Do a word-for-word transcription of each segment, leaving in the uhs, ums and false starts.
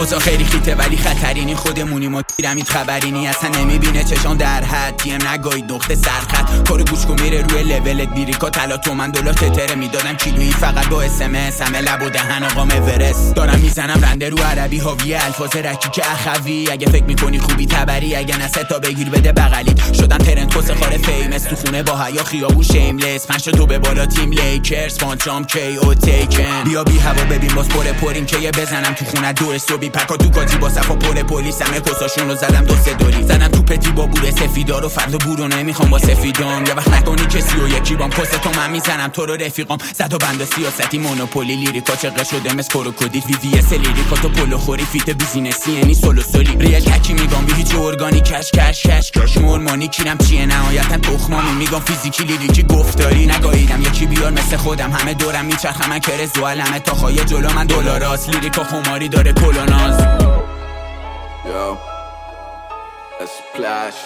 اوضاع خیلی خیته ولی خطرینی، خودمونیم و پیرامید خبرینی، اصلا نمیبینه چشان در حد. پیم نگاهید نقطه سرخط، کارو گوش کن میره روی لولت. لیریکا طلا تومن دلار تتره میدادم کیلویی فقط با اس ام اس. همه لب و دهن آقام اورست دارم میزنم رنده رو عربی حاوی الفاظ رکیک اخوی. اگه فکر میکنی خوبی تبری، اگه نه تا بگیر بده بغلی. شدم ترند کس خاره فیمس تو خونه با حیا خیابون شیملس. پنج تا تو به بالا تیم لیکرز فانترام کی او تیکن. بیا بی هوا ببین باز پر پریم که بزنم تو خونه دور صبحی. پکا تو کاتی با صفا پر پلیس، همه کساشون رو زدم دو سه دوری. زدم تو پتی با بوره سفیدا رو فردا بورو نمیخوام با سفیدام. یا وقت نکنی کسی و یکی بام کس تو من میزنم تو رو رفیقام. زد و بند سیاستی مونوپولی لیریکا چقدر شده مس کروکودیل. وی وی اس لیریکا تو پلو خوری فیت بیزینسی یعنی سولو سولی. ریل هکی میگم بی هیچ ارگانی کش کش کش کش مورمانی کیرم چیه نهایتا تخمامی. میگم فیزیکی لیریکی گفتاری نگاهیدم یکی بیار مثل خودم. همه دورم میچرخم من کرز و علمه تا خواهی جلو من دلاراست. لیریکا خماری داره کلوناز. Yo, let's splash.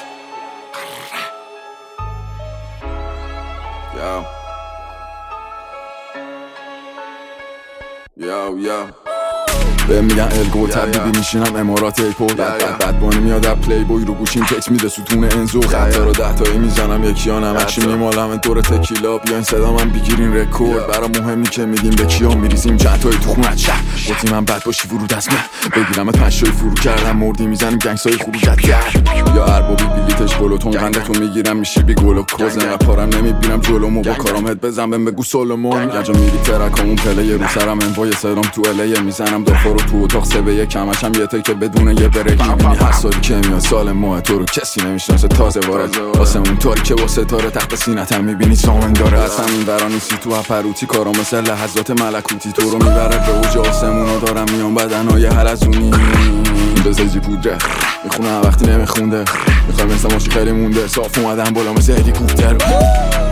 Yo, yo, yo. به میگن الگو تبدیلی میشینم امارات ایپورت. بعد بعد بانی میاد از پلی بوی رو گوشیم تکس میده ستون انزو. خطا رو ده تایی میزنم یکی ها نمکشی میمالم دور تکیلا. بیاین صدا من بگیرین رکورد. برا مهم نی که میدیم به کیا میریزیم چند تایی تو خونت شهر. گفتی من بد باشی ورود از من بگیرمت پنجتایی فرو کردم مردی میزنیم گنگسای خروجت در. یا اربابی بلیتش گلوتون قندتون میگیرم میشی بی گل و کوزن. پارم نمیبینم جلومو با کارامت بزن بهم بگو سولومون. گنجا میری ترکامون پلی رو سرم انوای سرام تو الیه میزنم دافا رو تو اتاق سه به یک همش هم یه تکه بدون یه بریک. میبینی هر سالی که میاد سال ماه تو رو کسی نمیشناسه تازه وارد آسمون تاری که با ستاره تخت سینت هم میبینی سامن داره. از همین برانی سی تو پروتی کارا مثل لحظات ملکوتی تو رو میبره به اوج آسمونا. دارم میان بدنهای حلزونی بزجی پودره میخونه وقتی نمیخونده. میخوای مثل ماشی خیلی مونده صاف اومدم بالا مثل هلیکوپتر.